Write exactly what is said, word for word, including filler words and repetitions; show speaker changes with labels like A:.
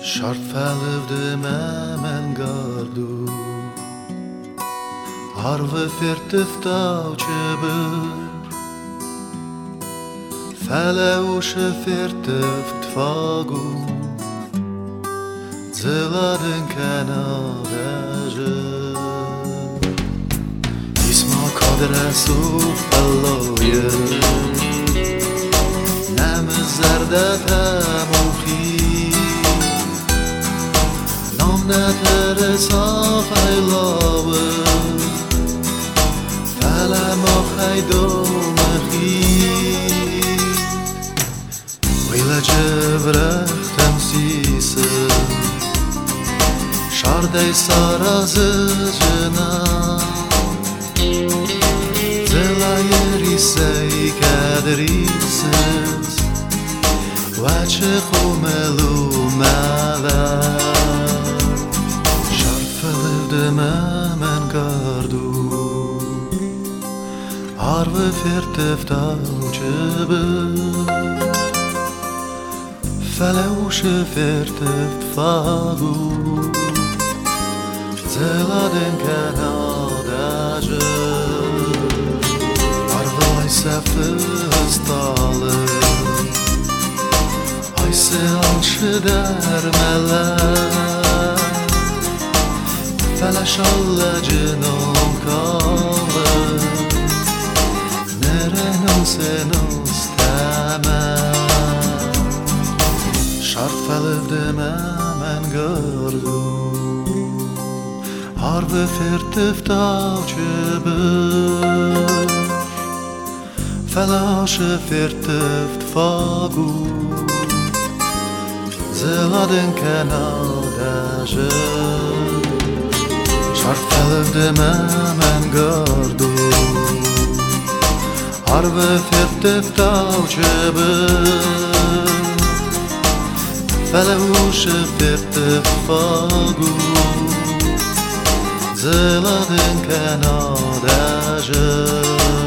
A: Shart fellevde me men gardu Arve firtiftaw që bër Fele u shëfirtift fagu Zëlladën kanale gjër Isma kadre su falloje Nëmë zërdet e muhi Nëtërë sa fajlave Fele ma hajdo me khi Vile që vrehtem sise Shardej sa razë gjëna Zela jeri se i kadrises Wa që khumelu me dhe Fellevde me men gardu Arve firtiftaw që bër Fele u shëfirtift fagu Zëlladën kanale gjër Arve aj se fëstale Aj se alshë der me lë Fele shalla gjënon kave Nere nëse nës teme Shart fellevde me men gardu Arve firtiftaw që bër Fele shëfirtift fagu Zëlladën kanale gjër Shart fellevde me men gardu Arve firtiftaw që bër Fele u shëfirtift fagu Zëlladën kanale gjër